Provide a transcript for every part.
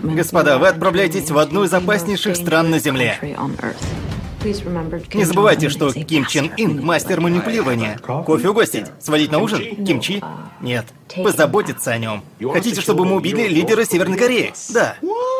Господа, вы отправляетесь в одну из опаснейших стран на Земле. Не забывайте, что Ким Чен Ын – мастер манипулирования. Кофе угостить? Сводить на ужин? Кимчи? Нет. Позаботиться о нем. Хотите, чтобы мы убили лидера Северной Кореи? Да.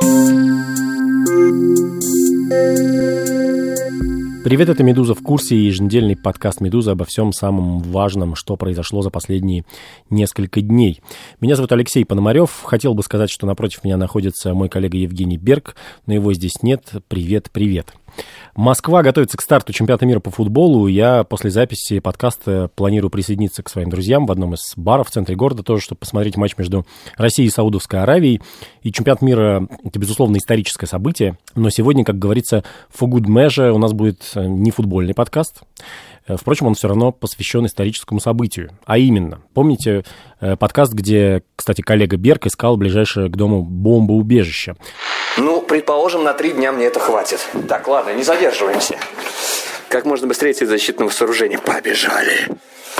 Привет, это «Медуза в курсе» и еженедельный подкаст «Медузы» обо всем самом важном, что произошло за последние несколько дней. Меня зовут Алексей Пономарев. Хотел бы сказать, что напротив меня находится мой коллега Евгений Берг, но его здесь нет. Привет. Москва готовится к старту чемпионата мира по футболу. Я после записи подкаста планирую присоединиться к своим друзьям в одном из баров в центре города, тоже, чтобы посмотреть матч между Россией и Саудовской Аравией. И чемпионат мира – это, безусловно, историческое событие. Но сегодня, как говорится, for good measure у нас будет не футбольный подкаст. Впрочем, он все равно посвящен историческому событию. А именно, помните подкаст, где, кстати, коллега Берг искал ближайшее к дому бомбоубежище? Предположим, на 3 дня мне это хватит. Так, ладно, не задерживаемся. Как можно быстрее из защитного сооружения. Побежали.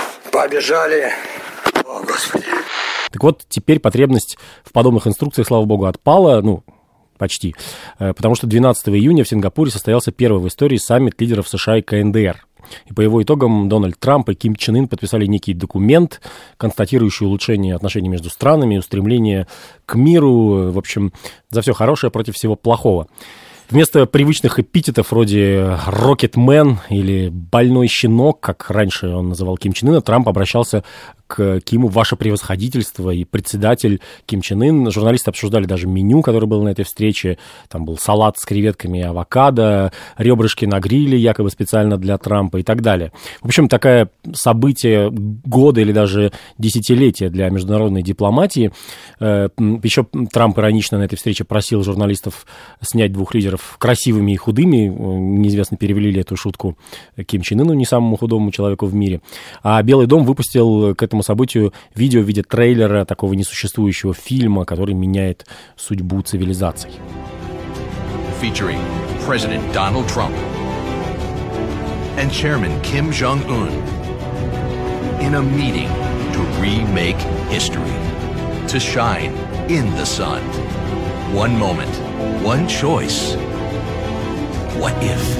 О, Господи. Так вот, теперь потребность в подобных инструкциях, слава богу, отпала, почти. Потому что 12 июня в Сингапуре состоялся первый в истории саммит лидеров США и КНДР. И по его итогам Дональд Трамп и Ким Чен Ын подписали некий документ, констатирующий улучшение отношений между странами, устремление к миру, в общем, за все хорошее против всего плохого. Вместо привычных эпитетов вроде «Рокетмен» или «Больной щенок», как раньше он называл Ким Чен Ына, Трамп обращался к Киму «Ваше превосходительство» и председатель Ким Чен Ын. Журналисты обсуждали даже меню, которое было на этой встрече. Там был салат с креветками и авокадо, ребрышки на гриле, якобы специально для Трампа и так далее. В общем, такое событие года или даже десятилетия для международной дипломатии. Еще Трамп иронично на этой встрече просил журналистов снять двух лидеров красивыми и худыми. Неизвестно, перевели ли эту шутку Ким Чен Ыну, не самому худому человеку в мире. А Белый дом выпустил к этому событию видео в виде трейлера такого несуществующего фильма, который меняет судьбу цивилизаций. Featuring President Donald Trump and Chairman Kim Jong-un in a meeting to remake history, to shine in the sun. One moment, one choice. What if?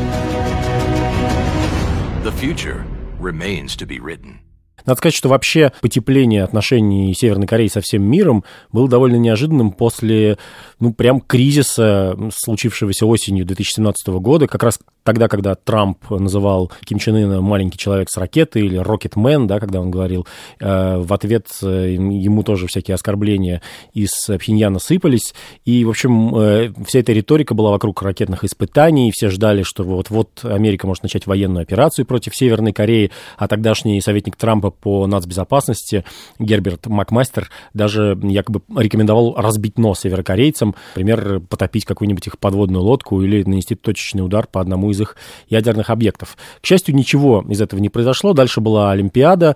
The future remains to be written. Надо сказать, что вообще потепление отношений Северной Кореи со всем миром было довольно неожиданным после, прям кризиса, случившегося осенью 2017 года, как раз тогда, когда Трамп называл Ким Чен Ына «маленький человек с ракетой» или «Рокетмен», да, когда он говорил, в ответ ему тоже всякие оскорбления из Пхеньяна сыпались. И, в общем, вся эта риторика была вокруг ракетных испытаний, все ждали, что вот Америка может начать военную операцию против Северной Кореи, а тогдашний советник Трампа по нацбезопасности Герберт Макмастер даже якобы рекомендовал разбить нос северокорейцам, например, потопить какую-нибудь их подводную лодку или нанести точечный удар по одному из их ядерных объектов. К счастью, ничего из этого не произошло. Дальше была Олимпиада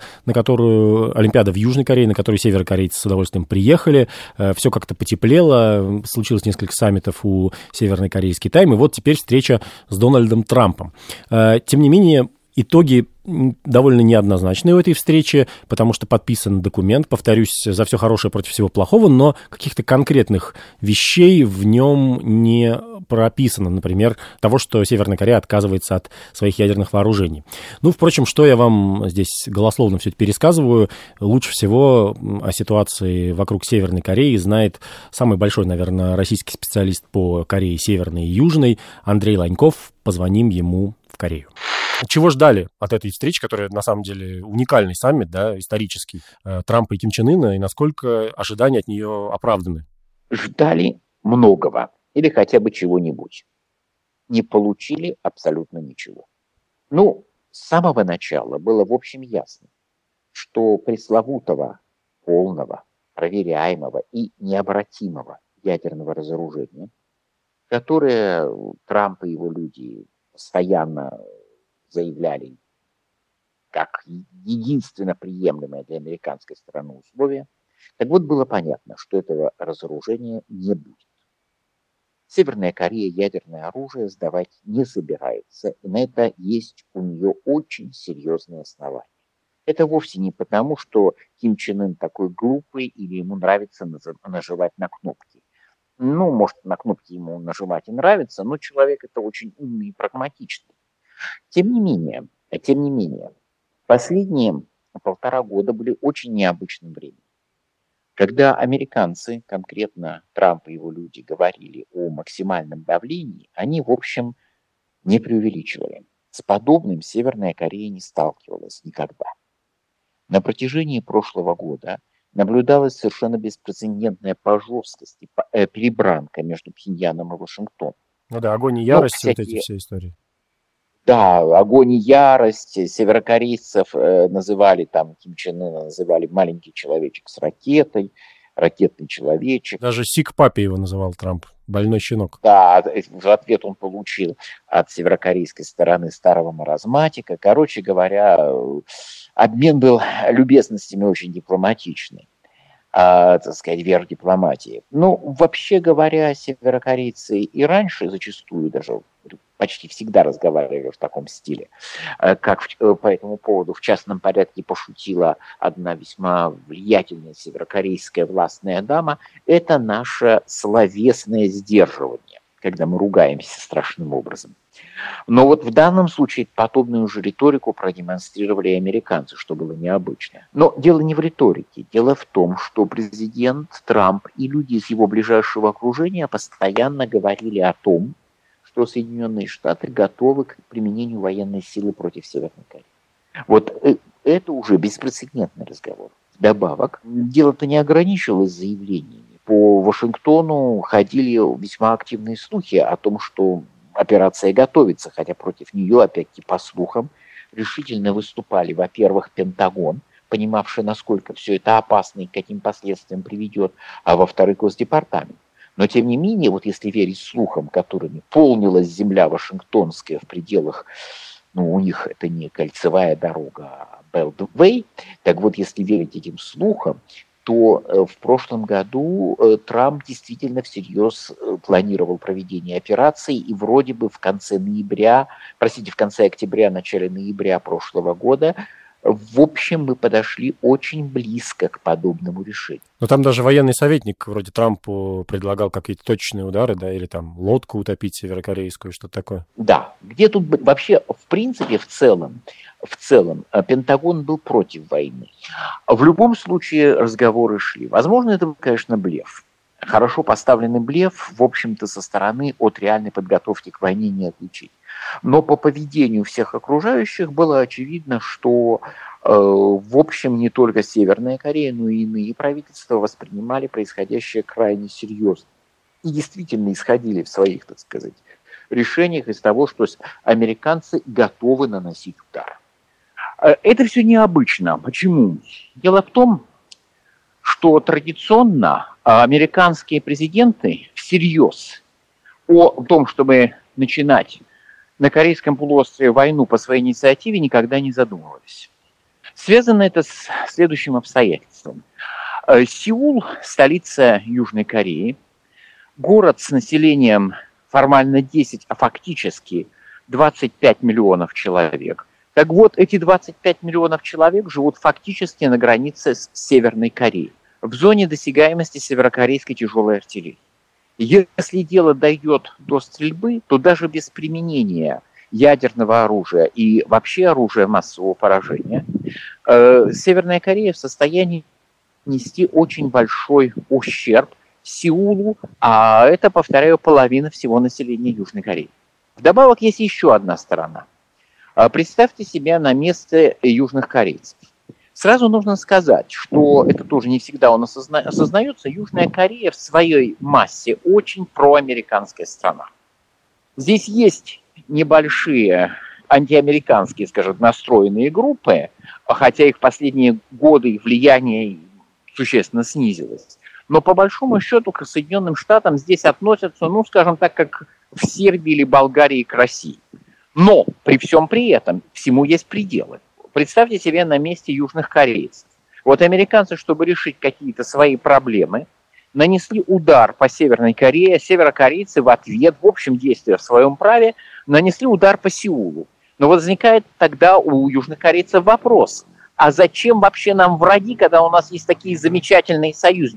в Южной Корее, на которую северокорейцы с удовольствием приехали. Все как-то потеплело, случилось несколько саммитов у Северной Кореи с Китаем, и вот теперь встреча с Дональдом Трампом. Тем не менее, итоги довольно неоднозначные у этой встречи, потому что подписан документ, повторюсь, за все хорошее против всего плохого, но каких-то конкретных вещей в нем не прописано. Например, того, что Северная Корея отказывается от своих ядерных вооружений. Впрочем, что я вам здесь голословно все это пересказываю, лучше всего о ситуации вокруг Северной Кореи знает самый большой, наверное, российский специалист по Корее Северной и Южной Андрей Ланьков. Позвоним ему в Корею. Чего ждали от этой встречи, которая на самом деле уникальный саммит, да, исторический, Трампа и Ким Чен Ына, и насколько ожидания от нее оправданы? Ждали многого или хотя бы чего-нибудь. Не получили абсолютно ничего. С самого начала было в общем ясно, что пресловутого, полного, проверяемого и необратимого ядерного разоружения, которое Трамп и его люди постоянно заявляли как единственно приемлемое для американской стороны условие, так вот было понятно, что этого разоружения не будет. Северная Корея ядерное оружие сдавать не собирается, и на это есть у нее очень серьезные основания. Это вовсе не потому, что Ким Чен Ын такой глупый или ему нравится нажимать на кнопки. Может, на кнопки ему нажимать и нравится, но человек это очень умный и прагматичный. Тем не менее, последние 1,5 года были очень необычным временем. Когда американцы, конкретно Трамп и его люди, говорили о максимальном давлении, они, в общем, не преувеличивали. С подобным Северная Корея не сталкивалась никогда. На протяжении прошлого года наблюдалась совершенно беспрецедентная по жесткости перебранка между Пхеньяном и Вашингтоном. Огонь и ярость, вот эти все истории. Да, огонь и ярость. Северокорейцев называли, Ким Чен Ына называли маленький человечек с ракетой, ракетный человечек. Даже Сик-папе его называл Трамп, больной щенок. Да, в ответ он получил от северокорейской стороны старого маразматика. Короче говоря, обмен был любезностями очень дипломатичный, верх дипломатии. Вообще говоря, северокорейцы и раньше зачастую даже почти всегда разговаривали в таком стиле. Как по этому поводу в частном порядке пошутила одна весьма влиятельная северокорейская властная дама, это наше словесное сдерживание, когда мы ругаемся страшным образом. Но вот в данном случае подобную же риторику продемонстрировали и американцы, что было необычно. Но дело не в риторике. Дело в том, что президент Трамп и люди из его ближайшего окружения постоянно говорили о том, что Соединенные Штаты готовы к применению военной силы против Северной Кореи. Вот это уже беспрецедентный разговор. Вдобавок, дело-то не ограничивалось заявлениями. По Вашингтону ходили весьма активные слухи о том, что операция готовится, хотя против нее, опять-таки по слухам, решительно выступали, во-первых, Пентагон, понимавший, насколько все это опасно и к каким последствиям приведет, а во-вторых, Госдепартамент. Но, тем не менее, вот если верить слухам, которыми полнилась земля Вашингтонская в пределах, у них это не кольцевая дорога, а Белтвей, так вот, если верить этим слухам, то в прошлом году Трамп действительно всерьез планировал проведение операции, и вроде бы в конце октября, начале ноября прошлого года, в общем, мы подошли очень близко к подобному решению. Но там даже военный советник вроде Трампу предлагал какие-то точные удары, да, или лодку утопить северокорейскую, что-то такое. Да, где тут вообще, в принципе, в целом, Пентагон был против войны. В любом случае разговоры шли. Возможно, это, конечно, блеф. Хорошо поставленный блеф, в общем-то, со стороны от реальной подготовки к войне не отличить. Но по поведению всех окружающих было очевидно, что, в общем, не только Северная Корея, но и иные правительства воспринимали происходящее крайне серьезно. И действительно исходили в своих, решениях из того, что американцы готовы наносить удар. Это все необычно. Почему? Дело в том, что традиционно американские президенты всерьез о том, чтобы начинать на Корейском полуострове войну по своей инициативе, никогда не задумывались. Связано это с следующим обстоятельством. Сеул, столица Южной Кореи, город с населением формально 10, а фактически 25 миллионов человек. Так вот, эти 25 миллионов человек живут фактически на границе с Северной Кореей, в зоне досягаемости северокорейской тяжелой артиллерии. Если дело дойдет до стрельбы, то даже без применения ядерного оружия и вообще оружия массового поражения, Северная Корея в состоянии нести очень большой ущерб Сеулу, а это, повторяю, половина всего населения Южной Кореи. Вдобавок есть еще одна сторона. Представьте себя на место южных корейцев. Сразу нужно сказать, что это тоже не всегда у нас осознается, Южная Корея в своей массе очень проамериканская страна. Здесь есть небольшие антиамериканские, настроенные группы, хотя их в последние годы их влияние существенно снизилось. Но по большому счету к Соединенным Штатам здесь относятся, как в Сербии или Болгарии к России. Но при всем при этом всему есть пределы. Представьте себе на месте южных корейцев. Вот американцы, чтобы решить какие-то свои проблемы, нанесли удар по Северной Корее, а северокорейцы в ответ, в общем, действуя в своем праве, нанесли удар по Сеулу. Но возникает тогда у южных корейцев вопрос, а зачем вообще нам враги, когда у нас есть такие замечательные союзники?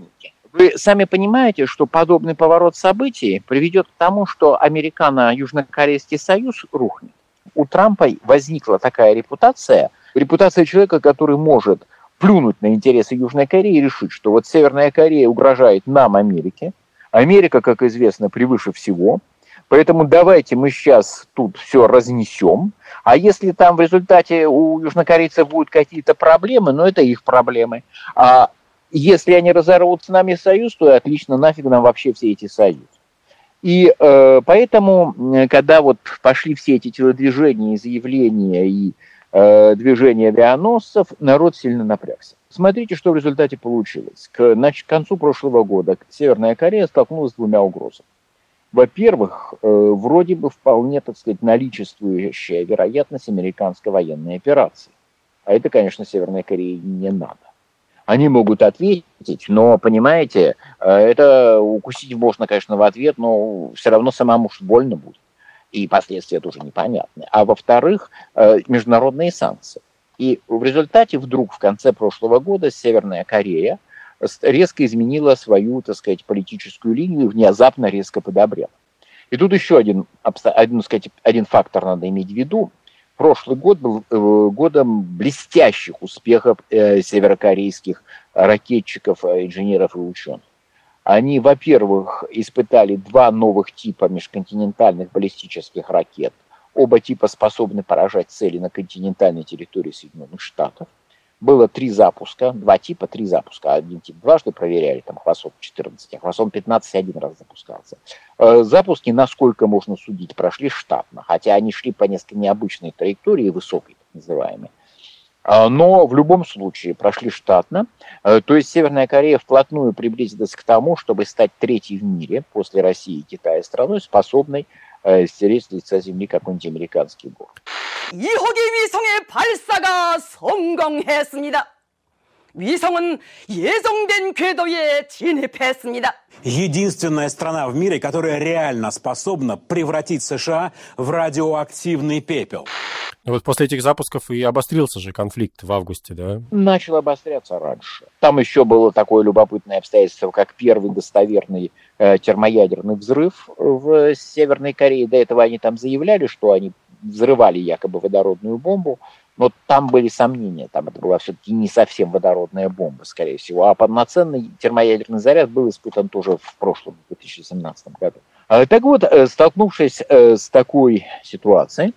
Вы сами понимаете, что подобный поворот событий приведет к тому, что Американо-Южнокорейский союз рухнет. У Трампа возникла такая репутация человека, который может плюнуть на интересы Южной Кореи и решить, что вот Северная Корея угрожает нам, Америке. Америка, как известно, превыше всего. Поэтому давайте мы сейчас тут все разнесем. А если там в результате у южнокорейцев будут какие-то проблемы, это их проблемы. А если они разорвут с нами союз, то отлично, нафиг нам вообще все эти союзы. И поэтому, когда вот пошли все эти телодвижения, заявления и движения авианосцев, народ сильно напрягся. Смотрите, что в результате получилось. К концу прошлого года Северная Корея столкнулась с двумя угрозами. Во-первых, вроде бы вполне, наличествующая вероятность американской военной операции. А это, конечно, Северной Корее не надо. Они могут ответить, но, понимаете, это укусить можно, конечно, в ответ, но все равно самому уж больно будет. И последствия тоже непонятны. А во-вторых, международные санкции. И в результате вдруг в конце прошлого года Северная Корея резко изменила свою, политическую линию, внезапно резко подобрела. И тут еще один фактор надо иметь в виду. Прошлый год был годом блестящих успехов северокорейских ракетчиков, инженеров и ученых. Они, во-первых, испытали 2 новых типа межконтинентальных баллистических ракет. Оба типа способны поражать цели на континентальной территории Соединенных Штатов. Было 3 запуска, 2 типа, 3 запуска. Один тип дважды проверяли, Хвостов 14, а Хвостов 15 один раз запускался. Запуски, насколько можно судить, прошли штатно, хотя они шли по несколько необычной траектории, высокой, так называемой. Но в любом случае прошли штатно. То есть Северная Корея вплотную приблизилась к тому, чтобы стать 3-й в мире после России и Китая страной, способной стереть с лица земли какой-нибудь американский город. 이호기 위성의 발사가 성공했습니다. 위성은 예정된 궤도에 진입했습니다. Единственная страна в мире, которая реально способна превратить США в радиоактивный пепел. Вот после этих запусков и обострился же конфликт в августе, да? Начал обостряться раньше. Там еще было такое любопытное обстоятельство, как первый достоверный термоядерный взрыв в Северной Корее. До этого они там заявляли, что они взрывали якобы водородную бомбу, но там были сомнения, там это была все-таки не совсем водородная бомба, скорее всего, а полноценный термоядерный заряд был испытан тоже в прошлом, 2017 году. Так вот, столкнувшись с такой ситуацией,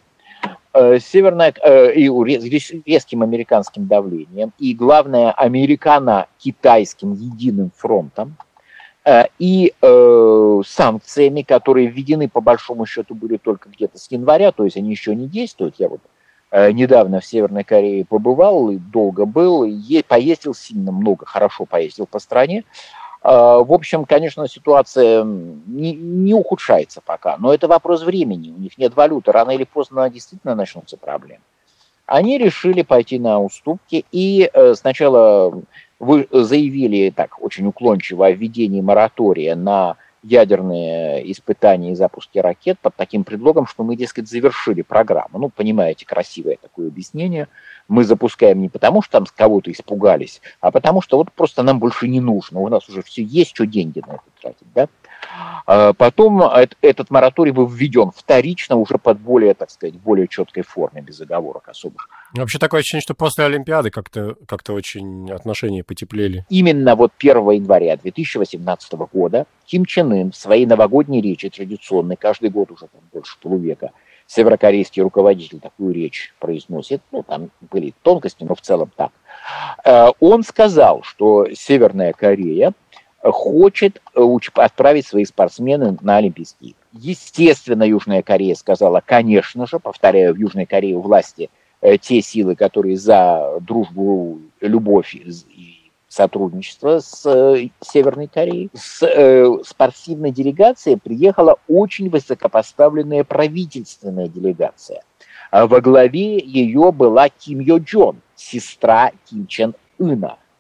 резким американским давлением и, главное, американо-китайским единым фронтом, и санкциями, которые введены, по большому счету, были только где-то с января, то есть они еще не действуют. Я недавно в Северной Корее побывал, и долго был, и поездил сильно много, хорошо поездил по стране. В общем, конечно, ситуация не ухудшается пока, но это вопрос времени, у них нет валюты, рано или поздно действительно начнутся проблемы. Они решили пойти на уступки и сначала заявили так очень уклончиво о введении моратория на ядерные испытания и запуски ракет под таким предлогом, что мы, дескать, завершили программу. Понимаете, красивое такое объяснение. Мы запускаем не потому, что там кого-то испугались, а потому что просто нам больше не нужно. У нас уже все есть, что деньги на это тратить, да? Потом этот мораторий был введен вторично уже под более, более четкой форме, без оговорок особых. Вообще такое ощущение, что после Олимпиады как-то очень отношения потеплели. Именно 1 января 2018 года Ким Чен Ын в своей новогодней речи, традиционной, каждый год уже больше полувека, северокорейский руководитель такую речь произносит, там были тонкости, но в целом так. Он сказал, что Северная Корея хочет отправить свои спортсмены на Олимпийские игры. Естественно, Южная Корея сказала, конечно же, повторяю, в Южной Корее власти те силы, которые за дружбу, любовь и сотрудничество с Северной Кореей. С спортивной делегацией приехала очень высокопоставленная правительственная делегация. Во главе ее была Ким Йо Джон, сестра Ким Чен Ына.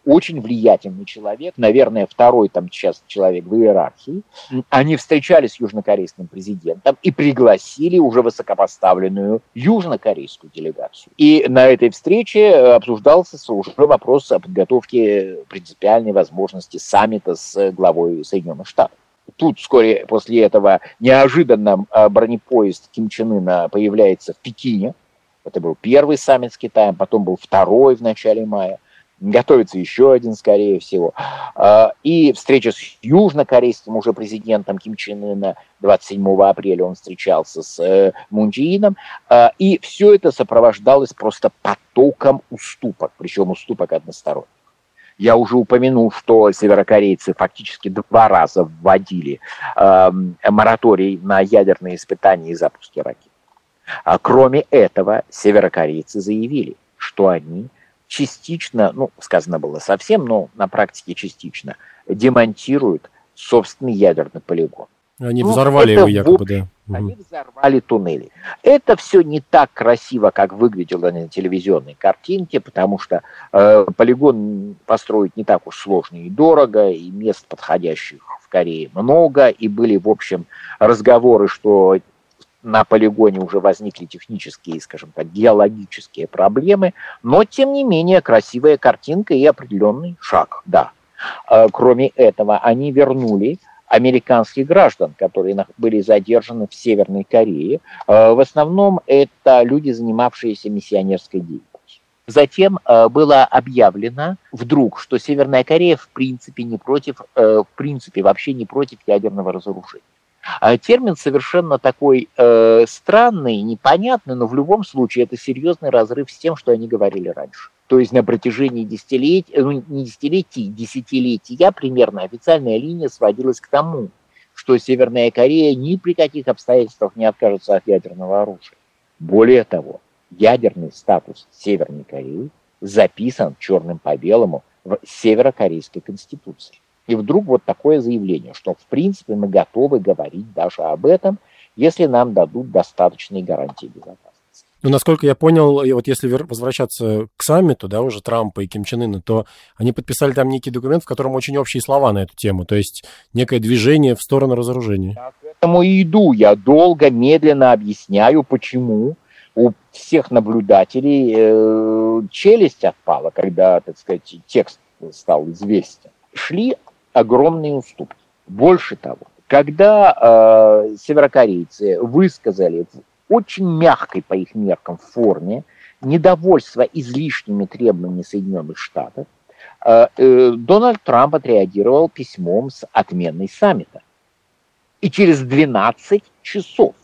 очень влиятельный человек, наверное, второй там сейчас человек в иерархии. Они встречались с южнокорейским президентом и пригласили уже высокопоставленную южнокорейскую делегацию. И на этой встрече обсуждался уже вопрос о подготовке принципиальной возможности саммита с главой Соединенных Штатов. Тут вскоре после этого неожиданно бронепоезд Ким Чен Ына появляется в Пекине. Это был первый саммит с Китаем, потом был второй в начале мая. Готовится еще один, скорее всего. И встреча с южнокорейским уже президентом Ким Чен Ына 27 апреля он встречался с Мун Чжэ Ином. И все это сопровождалось просто потоком уступок, причем уступок односторонних. Я уже упомянул, что северокорейцы фактически 2 раза вводили мораторий на ядерные испытания и запуски ракет. Кроме этого, северокорейцы заявили, что они частично, сказано было совсем, но на практике частично, демонтируют собственный ядерный полигон. Они взорвали его якобы, да. Они взорвали туннели. Это все не так красиво, как выглядело на телевизионной картинке, потому что полигон построить не так уж сложно и дорого, и мест подходящих в Корее много, и были, в общем, разговоры, что на полигоне уже возникли технические, скажем так, геологические проблемы, но, тем не менее, красивая картинка и определенный шаг, да. Кроме этого, они вернули американских граждан, которые были задержаны в Северной Корее. В основном это люди, занимавшиеся миссионерской деятельностью. Затем было объявлено вдруг, что Северная Корея в принципе вообще не против ядерного разоружения. Термин совершенно такой странный, непонятный, но в любом случае это серьезный разрыв с тем, что они говорили раньше. То есть на протяжении десятилетия примерно официальная линия сводилась к тому, что Северная Корея ни при каких обстоятельствах не откажется от ядерного оружия. Более того, ядерный статус Северной Кореи записан черным по белому в Северокорейской конституции. И вдруг вот такое заявление, что в принципе мы готовы говорить даже об этом, если нам дадут достаточные гарантии безопасности. Ну, насколько я понял, вот если возвращаться к саммиту, да, уже Трампа и Ким Чен Ына, то они подписали там некий документ, в котором очень общие слова на эту тему, то есть некое движение в сторону разоружения. Я к этому и иду. Я долго, медленно объясняю, почему у всех наблюдателей челюсть отпала, когда, так сказать, текст стал известен. Шли огромные уступки. Больше того, когда северокорейцы высказали в очень мягкой по их меркам форме недовольство излишними требованиями Соединенных Штатов, Дональд Трамп отреагировал письмом с отменой саммита. И через 12 часов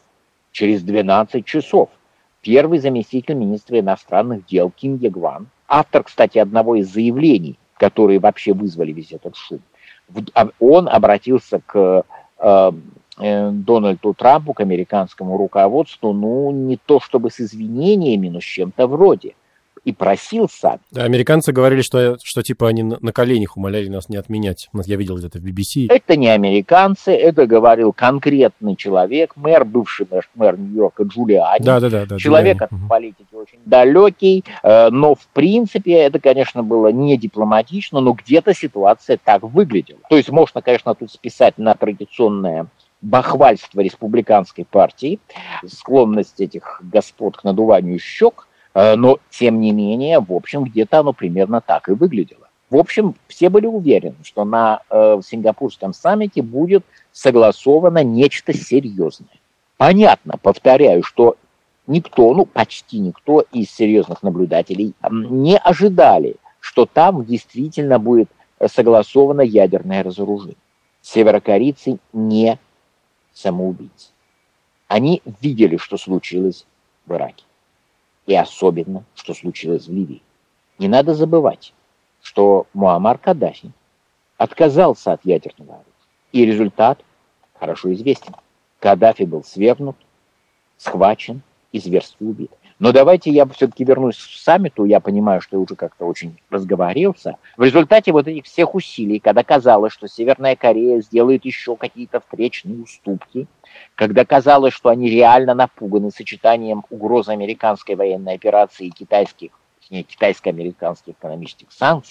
первый заместитель министра иностранных дел Ким Е-гван, автор, кстати, одного из заявлений, которые вообще вызвали весь этот шум, он обратился к Дональду Трампу, к американскому руководству, не то чтобы с извинениями, но с чем-то вроде. И просил сам. Да, американцы говорили, что типа они на коленях умоляли нас не отменять. Я видел где-то в BBC. Это не американцы, это говорил конкретный человек, бывший мэр Нью-Йорка Джулиани. Да, человек от политики очень далекий, но в принципе это, конечно, было не дипломатично, но где-то ситуация так выглядела. То есть можно, конечно, тут списать на традиционное бахвальство республиканской партии, склонность этих господ к надуванию щек, но, тем не менее, в общем, где-то оно примерно так и выглядело. В общем, все были уверены, что на Сингапурском саммите будет согласовано нечто серьезное. Понятно, повторяю, что почти никто из серьезных наблюдателей не ожидали, что там действительно будет согласовано ядерное разоружение. Северокорейцы не самоубийцы. Они видели, что случилось в Ираке. И особенно, что случилось в Ливии. Не надо забывать, что Муаммар Каддафи отказался от ядерного оружия. И результат хорошо известен. Каддафи был свергнут, схвачен и зверски убит. Но давайте я все-таки вернусь к саммиту. Я понимаю, что я уже как-то очень разговорился. В результате вот этих всех усилий, когда казалось, что Северная Корея сделает еще какие-то встречные уступки, когда казалось, что они реально напуганы сочетанием угрозы американской военной операции и китайско-американских экономических санкций,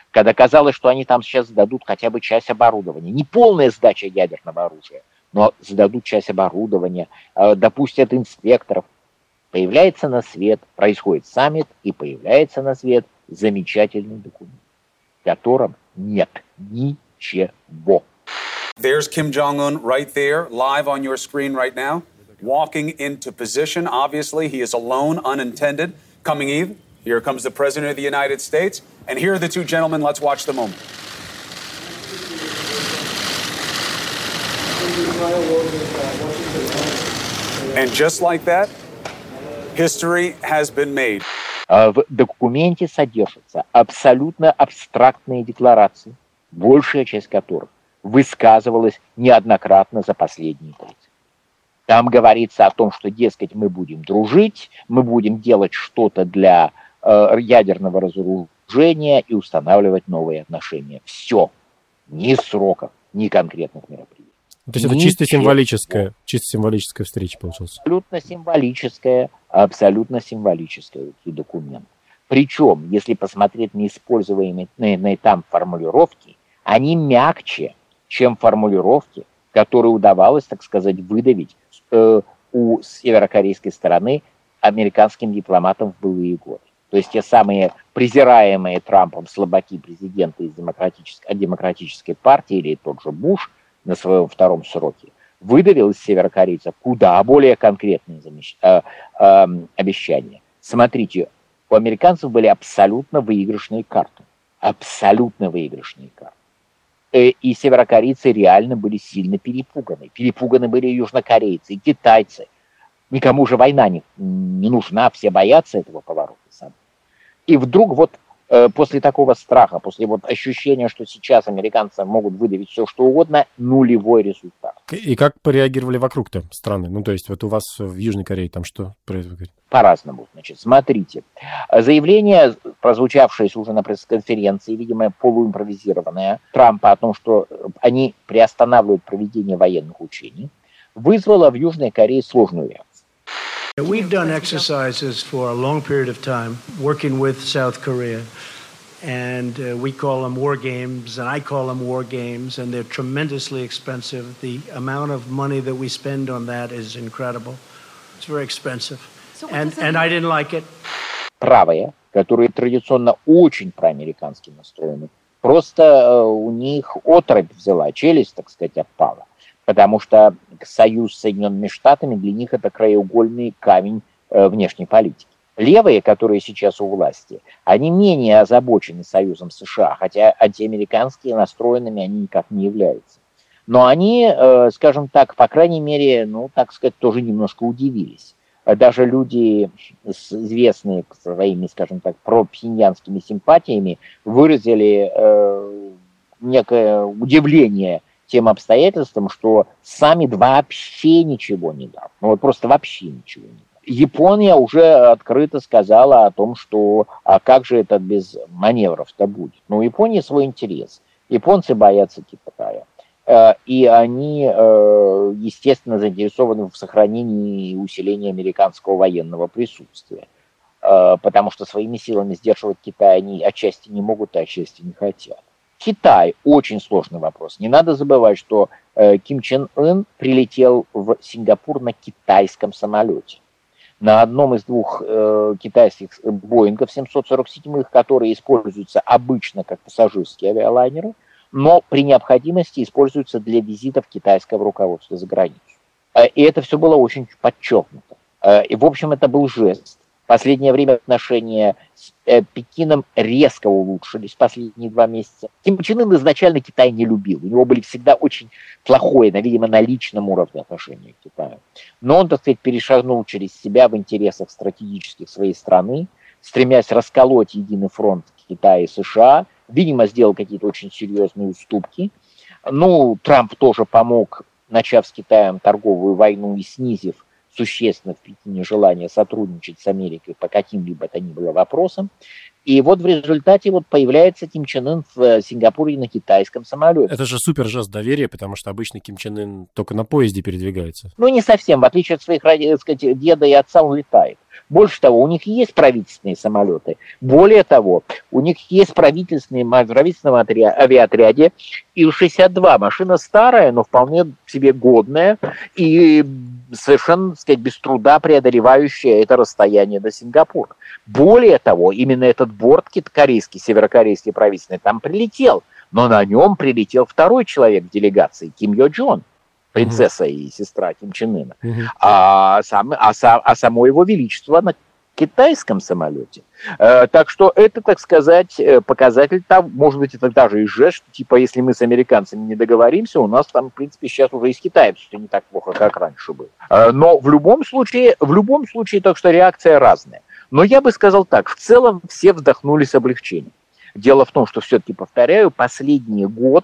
когда казалось, что они там сейчас сдадут хотя бы часть оборудования. Не полная сдача ядерного оружия, но сдадут часть оборудования, допустят инспекторов. Появляется на свет, происходит саммит, и появляется на свет замечательный документ, в котором нет ничего. There's Kim Jong-un right there, live on your screen right now, walking into position. Obviously, he is alone, unintended. Coming in, here comes the President of the United States. And here are the two gentlemen. Let's watch the moment. And just like that, history has been made. В документе содержатся абсолютно абстрактные декларации, большая часть которых высказывалась неоднократно за последние 30 лет. Там говорится о том, что, дескать, мы будем дружить, мы будем делать что-то для ядерного разоружения и устанавливать новые отношения. Все. Ни сроков, ни конкретных мероприятий. То есть это чисто символическая встреча получилась? Абсолютно символическая документ. Причем, если посмотреть на используемые там формулировки, они мягче, чем формулировки, которые удавалось, так сказать, выдавить у северокорейской стороны американским дипломатам в былые годы. То есть те самые презираемые Трампом слабаки президента из демократической партии, или тот же Буш на своем втором сроке, выдавил из северокорейцев куда более конкретные обещания. Смотрите, у американцев были абсолютно выигрышные карты. Абсолютно выигрышные карты. И северокорейцы реально были сильно перепуганы. Перепуганы были и южнокорейцы, и китайцы. Никому же война не нужна, все боятся этого поворота. И вдруг вот после такого страха, после вот ощущения, что сейчас американцы могут выдавить все, что угодно, нулевой результат. И как пореагировали вокруг-то страны? Ну, то есть вот у вас в Южной Корее там что происходит? По-разному. Значит, смотрите. Заявление, прозвучавшее уже на пресс-конференции, видимо, полуимпровизированное, Трампа о том, что они приостанавливают проведение военных учений, вызвало в Южной Корее сложную реакцию. We've done exercises for a long period of time working with South Korea, and we call them war games, and I call them war games, and they're tremendously expensive. The amount of money that we spend on that is incredible. It's very expensive, and I didn't like it. Правые, которые традиционно очень проамерикански настроены, просто у них оторопь взяла, челюсть, так сказать, отпала. Потому что союз с Соединенными Штатами для них это краеугольный камень внешней политики. Левые, которые сейчас у власти, они менее озабочены союзом США, хотя антиамериканские настроенными они никак не являются. Но они, скажем так, по крайней мере, ну, так сказать, тоже немножко удивились. Даже люди, известные своими, скажем так, пропхеньянскими симпатиями, выразили некое удивление тем обстоятельством, что саммит вообще ничего не дал. Ну вот просто вообще ничего не дал. Япония уже открыто сказала о том, что а как же это без маневров-то будет. Но у Японии свой интерес. Японцы боятся Китая. И они, естественно, заинтересованы в сохранении и усилении американского военного присутствия. Потому что своими силами сдерживать Китай они отчасти не могут, а отчасти не хотят. Китай – очень сложный вопрос. Не надо забывать, что Ким Чен Ын прилетел в Сингапур на китайском самолете. На одном из двух китайских Боингов 747, которые используются обычно как пассажирские авиалайнеры, но при необходимости используются для визитов китайского руководства за границу. И это все было очень подчеркнуто. И, в общем, это был жест. В последнее время отношения с Пекином резко улучшились в последние 2 месяца. Ким Чен Ын изначально Китай не любил. У него были всегда очень плохое, видимо, на личном уровне отношения к Китаю. Но он, так сказать, перешагнул через себя в интересах стратегических своей страны, стремясь расколоть единый фронт Китая и США. Видимо, сделал какие-то очень серьезные уступки. Ну, Трамп тоже помог, начав с Китаем торговую войну и снизив существенно в Пекине желание сотрудничать с Америкой по каким-либо то ни было вопросам. И вот в результате вот появляется Ким Чен Ын в Сингапуре на китайском самолете. Это же супер жест доверия, потому что обычно Ким Чен Ын только на поезде передвигается. Ну, не совсем. В отличие от своих, так сказать, деда и отца, он летает. Больше того, у них есть правительственные самолеты. Более того, у них есть правительственном авиаотряде Ил-62. Машина старая, но вполне себе годная и совершенно, так сказать, без труда преодолевающая это расстояние до Сингапура. Более того, именно этот борт корейский, северокорейский правительственный, там прилетел. Но на нем прилетел второй человек в делегации, Ким Йо Джон, принцесса и сестра Ким Чен Ына. А само его величество на китайском самолете. Так что это, так сказать, показатель того, может быть, это даже и жест, что, типа, если мы с американцами не договоримся, у нас там, в принципе, сейчас уже и с Китаем все не так плохо, как раньше было. Но в любом случае, так что реакция разная. Но я бы сказал так, в целом все вздохнули с облегчением. Дело в том, что все-таки, повторяю, последний год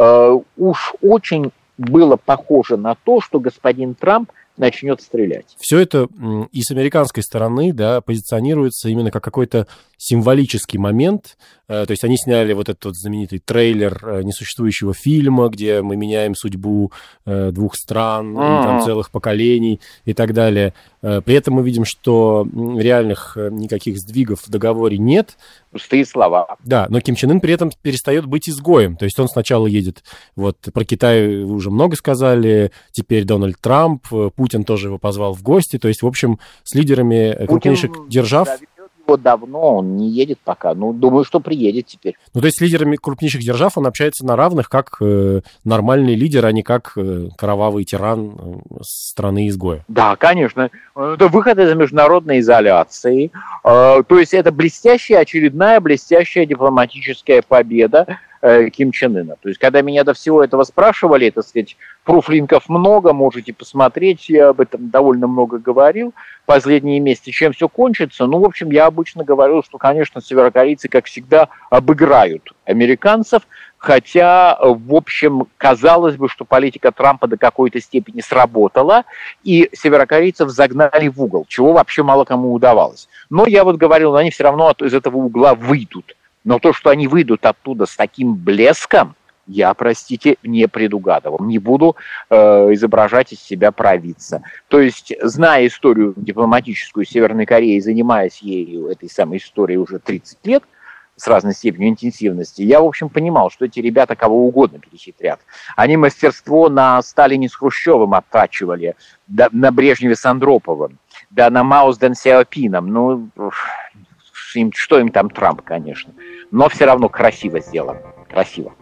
уж очень было похоже на то, что господин Трамп начнет стрелять. Все это и с американской стороны, да, позиционируется именно как какой-то символический момент. То есть они сняли вот этот вот знаменитый трейлер несуществующего фильма, где мы меняем судьбу двух стран, там, целых поколений и так далее. При этом мы видим, что реальных никаких сдвигов в договоре нет. Пустые слова. Да, но Ким Чен Ын при этом перестает быть изгоем. То есть он сначала едет, вот про Китай вы уже много сказали, теперь Дональд Трамп, Путин тоже его позвал в гости. То есть, в общем, с лидерами крупнейших держав... Давно, он не едет пока. Ну, думаю, что приедет теперь. Ну, то есть с лидерами крупнейших держав он общается на равных, как нормальный лидер, а не как кровавый тиран страны-изгоя. Да, конечно. Это выход из международной изоляции. То есть это очередная блестящая дипломатическая победа Ким Чен Ына. То есть, когда меня до всего этого спрашивали, так сказать, пруфлинков много, можете посмотреть, я об этом довольно много говорил последние месяцы, чем все кончится. Ну, в общем, я обычно говорил, что, конечно, северокорейцы, как всегда, обыграют американцев, хотя, в общем, казалось бы, что политика Трампа до какой-то степени сработала, и северокорейцев загнали в угол, чего вообще мало кому удавалось. Но я вот говорил, они все равно из этого угла выйдут. Но то, что они выйдут оттуда с таким блеском, я, простите, не предугадывал. Не буду изображать из себя провидца. То есть, зная историю дипломатическую Северной Кореи, занимаясь ею, этой самой историей уже 30 лет, с разной степенью интенсивности, я, в общем, понимал, что эти ребята кого угодно перехитрят. Они мастерство на Сталине с Хрущевым оттачивали, да, на Брежневе с Андроповым, да на Мао с Дэн Сяопином. Ну, что им там Трамп, конечно. Но все равно красиво сделано. Красиво.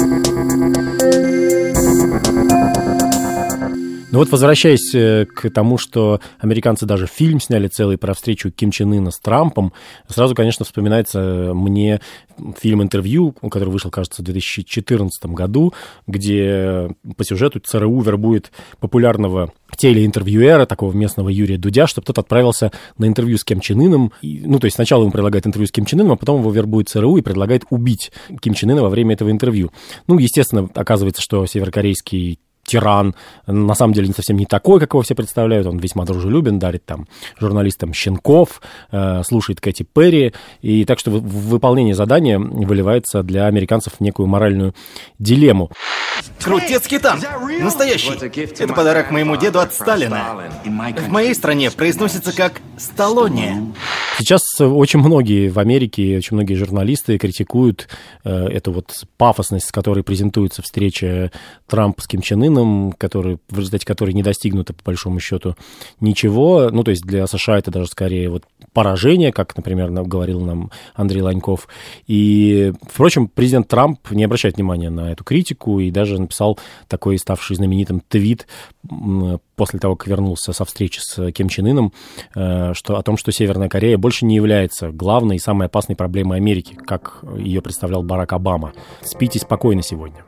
Ну вот, возвращаясь к тому, что американцы даже фильм сняли целый про встречу Ким Чен Ына с Трампом, сразу, конечно, вспоминается мне фильм «Интервью», который вышел, кажется, в 2014 году, где по сюжету ЦРУ вербует популярного телеинтервьюера, такого местного Юрия Дудя, чтобы тот отправился на интервью с Ким Чен Ыном. Ну, то есть сначала ему предлагают интервью с Ким Чен Ыном, а потом его вербует ЦРУ и предлагает убить Ким Чен Ына во время этого интервью. Ну, естественно, оказывается, что северокорейский тиран на самом деле совсем не такой, как его все представляют. Он весьма дружелюбен, дарит там журналистам щенков, слушает Кэти Перри. И так что в выполнение задания выливается для американцев в некую моральную дилемму. Крутецкий танк. Настоящий. Это подарок моему деду от Сталина. В моей стране произносится как «Сталлоне». Сейчас очень многие в Америке, очень многие журналисты критикуют эту вот пафосность, с которой презентуется встреча Трампа с Ким Чен Ыном, в результате которой не достигнуто, по большому счету, ничего. Ну, то есть для США это даже скорее вот поражение, как, например, говорил нам Андрей Ланьков. И, впрочем, президент Трамп не обращает внимания на эту критику и даже написал такой, ставший знаменитым твит после того, как вернулся со встречи с Ким Чен Ыном, о том, что Северная Корея больше не является главной и самой опасной проблемой Америки, как ее представлял Барак Обама. Спите спокойно сегодня.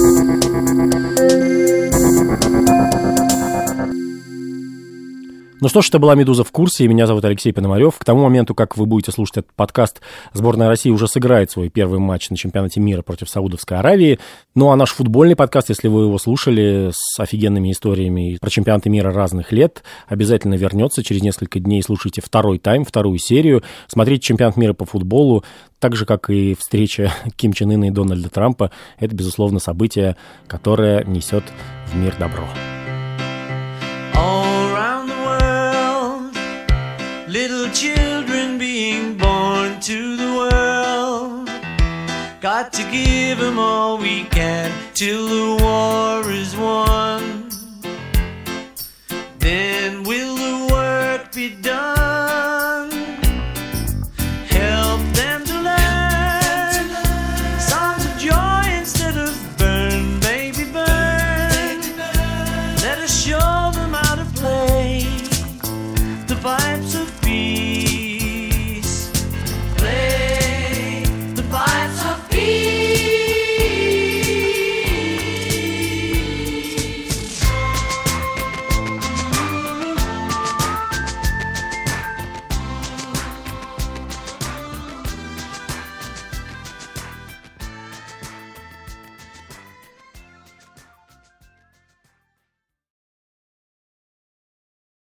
Ну что ж, это была «Медуза в курсе», и меня зовут Алексей Пономарев. К тому моменту, как вы будете слушать этот подкаст, сборная России уже сыграет свой первый матч на чемпионате мира против Саудовской Аравии. Ну а наш футбольный подкаст, если вы его слушали, с офигенными историями про чемпионаты мира разных лет, обязательно вернется через несколько дней. Слушайте второй тайм, вторую серию. Смотрите чемпионат мира по футболу, так же, как и встреча Ким Чен Ына и Дональда Трампа. Это, безусловно, событие, которое несет в мир добро. Little children being born to the world. Got to give them all we can till the war is won.